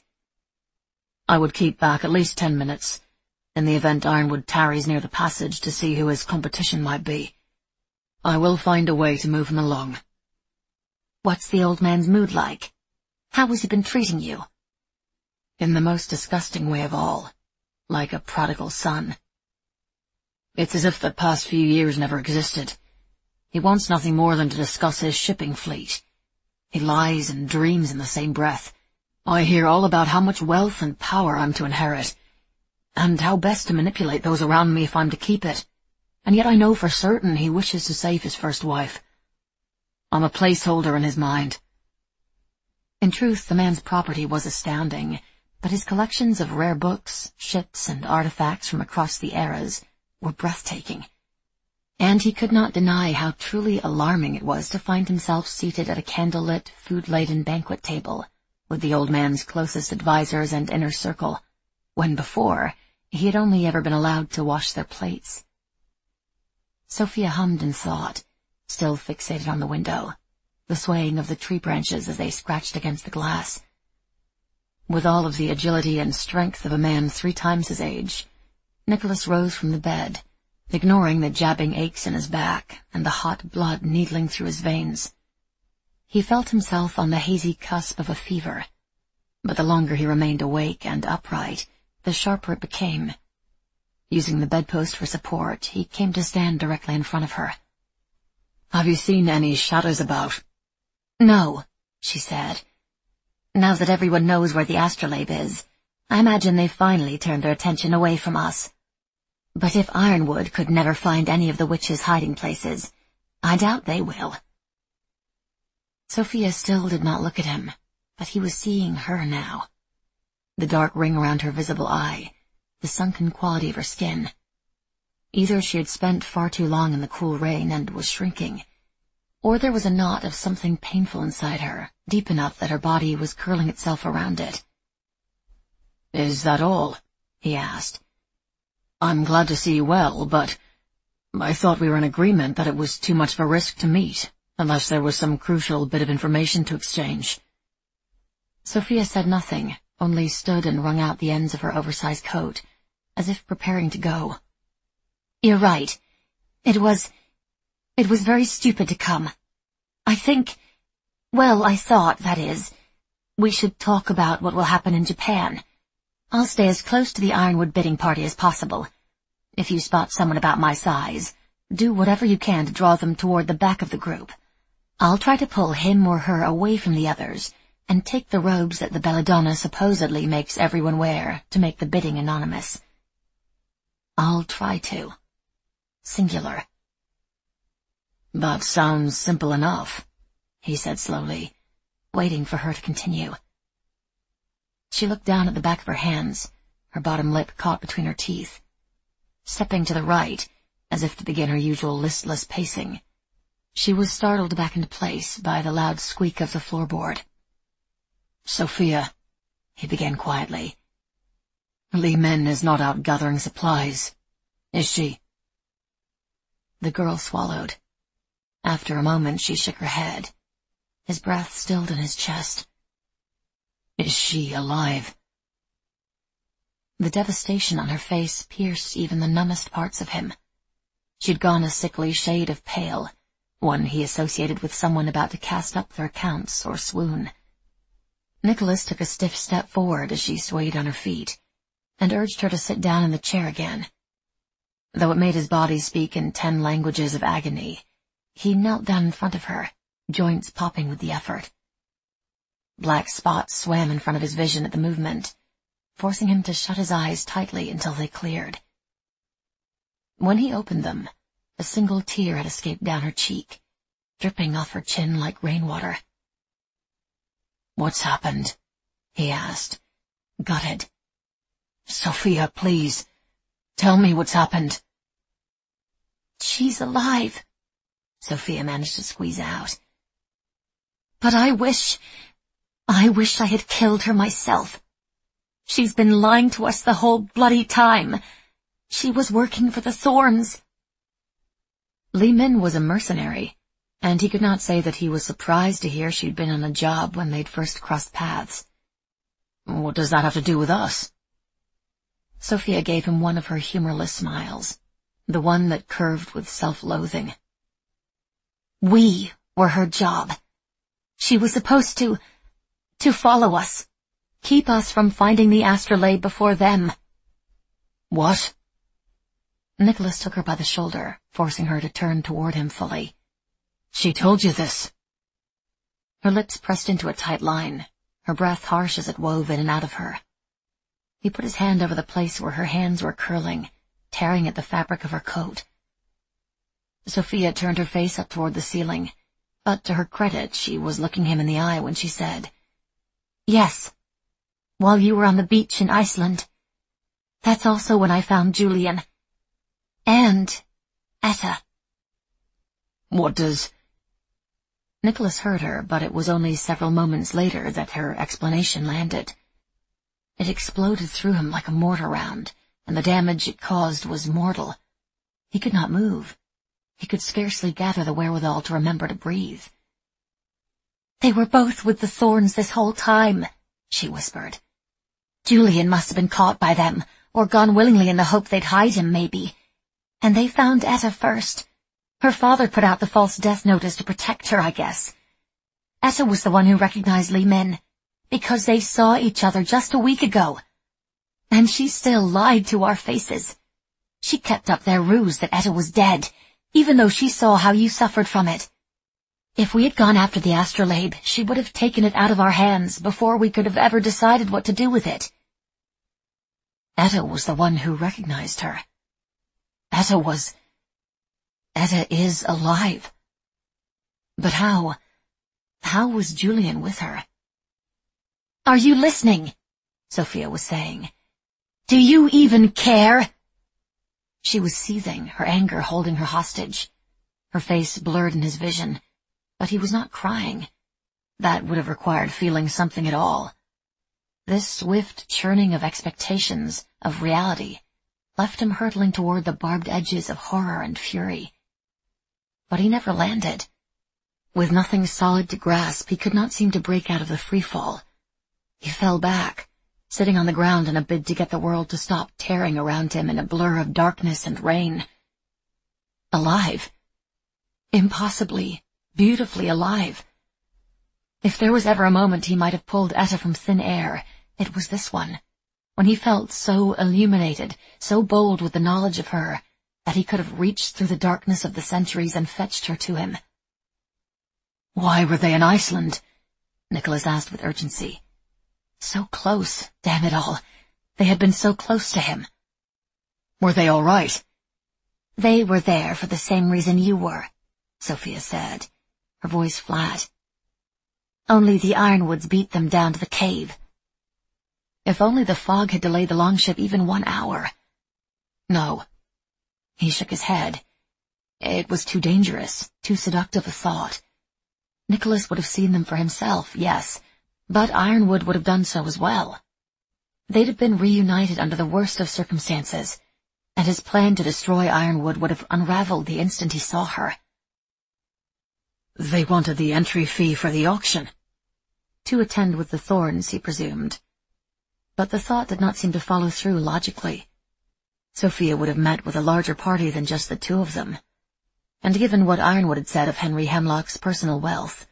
I would keep back at least ten minutes, in the event Ironwood tarries near the passage to see who his competition might be. I will find a way to move him along. What's the old man's mood like? How has he been treating you? In the most disgusting way of all, like a prodigal son. It's as if the past few years never existed. He wants nothing more than to discuss his shipping fleet. He lies and dreams in the same breath. I hear all about how much wealth and power I'm to inherit, and how best to manipulate those around me if I'm to keep it, and yet I know for certain he wishes to save his first wife. I'm a placeholder in his mind. In truth, the man's property was astounding, but his collections of rare books, ships, and artifacts from across the eras were breathtaking. And he could not deny how truly alarming it was to find himself seated at a candlelit, food-laden banquet table with the old man's closest advisers and inner circle, when before he had only ever been allowed to wash their plates. Sophia hummed in thought, still fixated on the window, the swaying of the tree branches as they scratched against the glass. With all of the agility and strength of a man three times his age, Nicholas rose from the bed, ignoring the jabbing aches in his back and the hot blood needling through his veins. He felt himself on the hazy cusp of a fever, but the longer he remained awake and upright, the sharper it became. Using the bedpost for support, he came to stand directly in front of her. Have you seen any shadows about? No, she said. Now that everyone knows where the astrolabe is, I imagine they've finally turned their attention away from us. But if Ironwood could never find any of the witches' hiding places, I doubt they will. Sophia still did not look at him, but he was seeing her now. The dark ring around her visible eye, the sunken quality of her skin. Either she had spent far too long in the cool rain and was shrinking, or there was a knot of something painful inside her, deep enough that her body was curling itself around it. Is that all? He asked. I'm glad to see you well, but I thought we were in agreement that it was too much of a risk to meet, unless there was some crucial bit of information to exchange. Sophia said nothing, only stood and wrung out the ends of her oversized coat, as if preparing to go. You're right. It was... It was very stupid to come. I think... Well, I thought, that is, we should talk about what will happen in Japan. I'll stay as close to the Ironwood bidding party as possible. If you spot someone about my size, do whatever you can to draw them toward the back of the group. I'll try to pull him or her away from the others, and take the robes that the Belladonna supposedly makes everyone wear to make the bidding anonymous. I'll try to. Singular. That sounds simple enough, he said slowly, waiting for her to continue. She looked down at the back of her hands, her bottom lip caught between her teeth. Stepping to the right, as if to begin her usual listless pacing, she was startled back into place by the loud squeak of the floorboard. Sophia, he began quietly. Li Men is not out gathering supplies, is she? The girl swallowed. After a moment she shook her head, his breath stilled in his chest. Is she alive? The devastation on her face pierced even the numbest parts of him. She'd gone a sickly shade of pale, one he associated with someone about to cast up their accounts or swoon. Nicholas took a stiff step forward as she swayed on her feet, and urged her to sit down in the chair again. Though it made his body speak in ten languages of agony, he knelt down in front of her, joints popping with the effort. Black spots swam in front of his vision at the movement, forcing him to shut his eyes tightly until they cleared. When he opened them, a single tear had escaped down her cheek, dripping off her chin like rainwater. "What's happened?" he asked, gutted. "Sophia, please, tell me what's happened." "She's alive," Sophia managed to squeeze out. "But I wish, I wish I had killed her myself. She's been lying to us the whole bloody time. She was working for the Thorns." Li Min was a mercenary, and he could not say that he was surprised to hear she'd been on a job when they'd first crossed paths. "What does that have to do with us?" Sophia gave him one of her humorless smiles, the one that curved with self-loathing. "We were her job. She was supposed to, to follow us, keep us from finding the astrolabe before them." "What?" Nicholas took her by the shoulder, forcing her to turn toward him fully. "She told you this?" Her lips pressed into a tight line, her breath harsh as it wove in and out of her. He put his hand over the place where her hands were curling, tearing at the fabric of her coat. Sophia turned her face up toward the ceiling, but to her credit she was looking him in the eye when she said, "Yes, while you were on the beach in Iceland. That's also when I found Julian. And Etta." "What does—" Nicholas heard her, but it was only several moments later that her explanation landed. It exploded through him like a mortar round, and the damage it caused was mortal. He could not move. He could scarcely gather the wherewithal to remember to breathe. "They were both with the Thorns this whole time," she whispered. "Julian must have been caught by them, or gone willingly in the hope they'd hide him, maybe. And they found Etta first. Her father put out the false death notice to protect her, I guess. Etta was the one who recognized Li Min, because they saw each other just a week ago. And she still lied to our faces. She kept up their ruse that Etta was dead, even though she saw how you suffered from it. If we had gone after the astrolabe, she would have taken it out of our hands before we could have ever decided what to do with it." Etta was the one who recognized her. Etta was... Etta is alive. But how... how was Julian with her? "Are you listening?" Sophia was saying. "Do you even care?" She was seething, her anger holding her hostage. Her face blurred in his vision, but he was not crying. That would have required feeling something at all. This swift churning of expectations, of reality, left him hurtling toward the barbed edges of horror and fury. But he never landed. With nothing solid to grasp, he could not seem to break out of the freefall. He fell back, sitting on the ground in a bid to get the world to stop tearing around him in a blur of darkness and rain. Alive. Impossibly, beautifully alive. If there was ever a moment he might have pulled Etta from thin air, it was this one, when he felt so illuminated, so bold with the knowledge of her, that he could have reached through the darkness of the centuries and fetched her to him. "Why were they in Iceland?" Nicholas asked with urgency. So close, damn it all. They had been so close to him. "Were they all right?" "They were there for the same reason you were," Sophia said, her voice flat. "Only the Ironwoods beat them down to the cave." If only the fog had delayed the longship even one hour. No. He shook his head. It was too dangerous, too seductive a thought. Nicholas would have seen them for himself, yes, but Ironwood would have done so as well. They'd have been reunited under the worst of circumstances, and his plan to destroy Ironwood would have unraveled the instant he saw her. They wanted the entry fee for the auction. To attend with the Thorns, he presumed. But the thought did not seem to follow through logically. Sophia would have met with a larger party than just the two of them. And given what Ironwood had said of Henry Hemlock's personal wealth,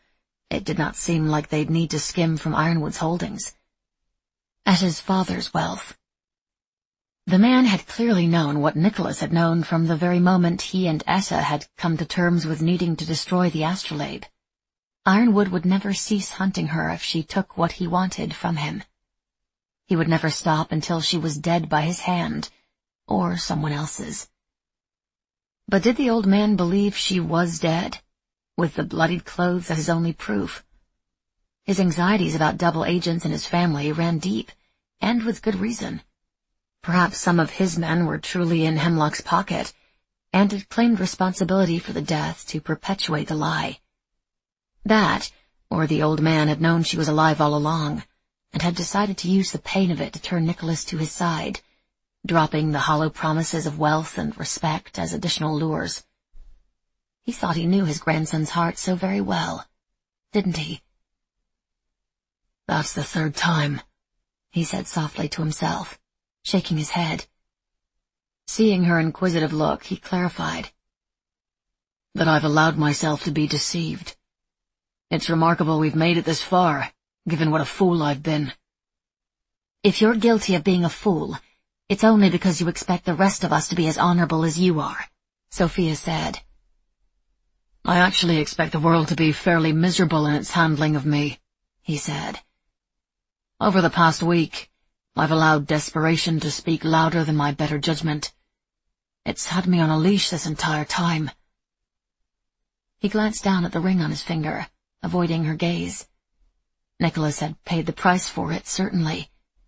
It did not seem like they'd need to skim from Ironwood's holdings. Etta's father's wealth. The man had clearly known what Nicholas had known from the very moment he and Etta had come to terms with needing to destroy the astrolabe. Ironwood would never cease hunting her if she took what he wanted from him. He would never stop until she was dead by his hand, or someone else's. But did the old man believe she was dead, with the bloodied clothes as his only proof? His anxieties about double agents in his family ran deep, and with good reason. Perhaps some of his men were truly in Hemlock's pocket, and had claimed responsibility for the death to perpetuate the lie. That, or the old man had known she was alive all along, and had decided to use the pain of it to turn Nicholas to his side, dropping the hollow promises of wealth and respect as additional lures. He thought he knew his grandson's heart so very well, didn't he? "That's the third time," he said softly to himself, shaking his head. Seeing her inquisitive look, he clarified, "that I've allowed myself to be deceived. It's remarkable we've made it this far, given what a fool I've been." "If you're guilty of being a fool, it's only because you expect the rest of us to be as honorable as you are," Sophia said. "I actually expect the world to be fairly miserable in its handling of me," he said. "Over the past week, I've allowed desperation to speak louder than my better judgment. It's had me on a leash this entire time." He glanced down at the ring on his finger, avoiding her gaze. Nicholas had paid the price for it, certainly.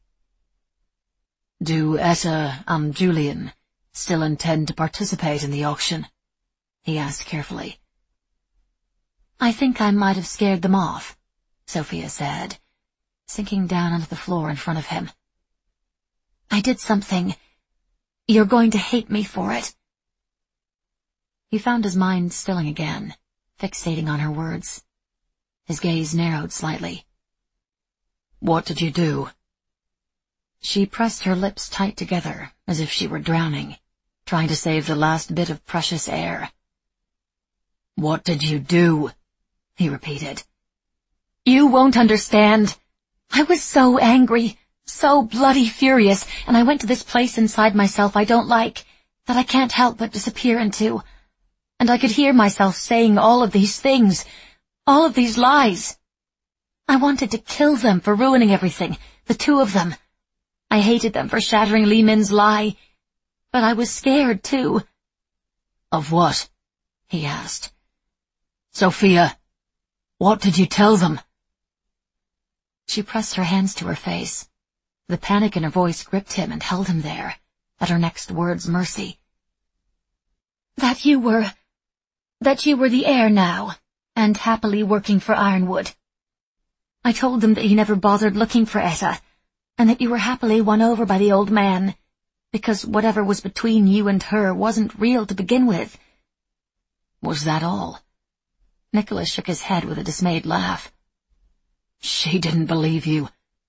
"Do Etta and Julian still intend to participate in the auction?" he asked carefully. "I think I might have scared them off," Sophia said, sinking down onto the floor in front of him. "I did something. You're going to hate me for it." He found his mind stilling again, fixating on her words. His gaze narrowed slightly. "What did you do?" She pressed her lips tight together, as if she were drowning, trying to save the last bit of precious air. "What did you do?" he repeated. "You won't understand. I was so angry, so bloody furious, and I went to this place inside myself I don't like, that I can't help but disappear into. And I could hear myself saying all of these things, all of these lies. I wanted to kill them for ruining everything, the two of them. I hated them for shattering Li Min's lie, but I was scared, too." "Of what?" he asked. "Sophia, what did you tell them?" She pressed her hands to her face. The panic in her voice gripped him and held him there, at her next word's mercy. "That you were... that you were the heir now, and happily working for Ironwood. I told them that he never bothered looking for Etta, and that you were happily won over by the old man, because whatever was between you and her wasn't real to begin with." "Was that all?" Nicholas shook his head with a dismayed laugh. "She didn't believe you."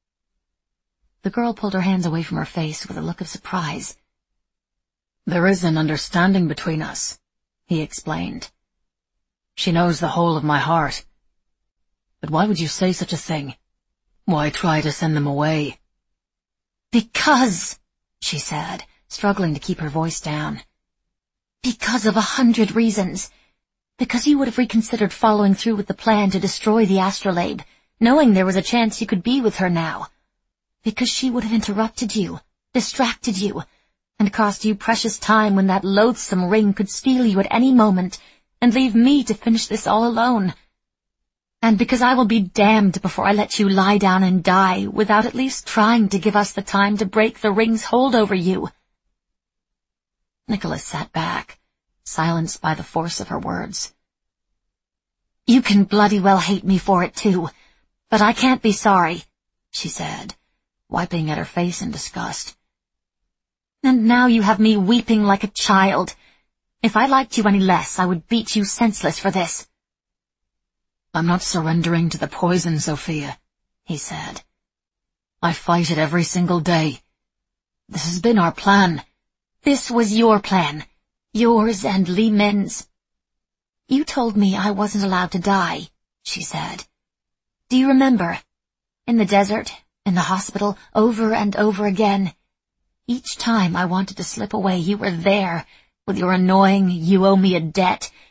The girl pulled her hands away from her face with a look of surprise. "There is an understanding between us," he explained. "She knows the whole of my heart. But why would you say such a thing? Why try to send them away?" "Because," she said, struggling to keep her voice down. "Because of a hundred reasons. Because you would have reconsidered following through with the plan to destroy the astrolabe, knowing there was a chance you could be with her now. Because she would have interrupted you, distracted you, and cost you precious time when that loathsome ring could steal you at any moment and leave me to finish this all alone. And because I will be damned before I let you lie down and die without at least trying to give us the time to break the ring's hold over you." Nicholas sat back, silenced by the force of her words. "You can bloody well hate me for it, too, but I can't be sorry," she said, wiping at her face in disgust. "And now you have me weeping like a child. If I liked you any less, I would beat you senseless for this." "I'm not surrendering to the poison, Sophia," he said. "I fight it every single day. This has been our plan." "This was your plan. Yours and Li Min's." "You told me I wasn't allowed to die," she said, Do you remember? In the desert, in the hospital, over and over again. Each time I wanted to slip away, you were there, with your annoying, you owe me a debt,